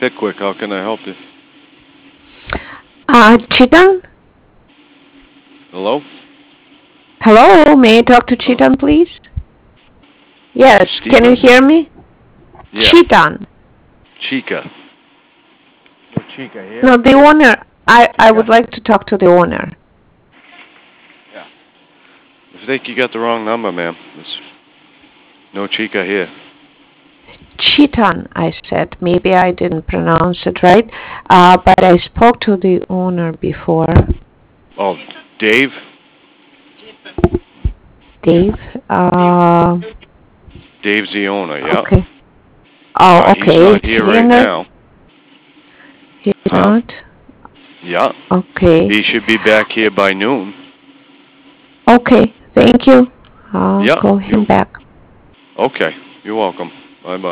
Pickwick, how can I help you? Chetan? Hello? Hello, may I talk to Chetan, please? Yes, can you Stephen? hear me? Yeah. Chetan. Chica. No Chica here. No, the owner. I Chica? would like to talk to the owner. Yeah. I think you got the wrong number, ma'am. There's no Chica here. Chetan, I said. Maybe I didn't pronounce it right, but I spoke to the owner before. Oh, Dave? Dave? Dave's the owner, yeah. Okay. Oh, He's okay. not It's here here right now. now. He's not? Yeah. Okay. He should be back here by noon. Okay, thank you. I'll Yeah, call him back. Okay. You're welcome. Bye-bye.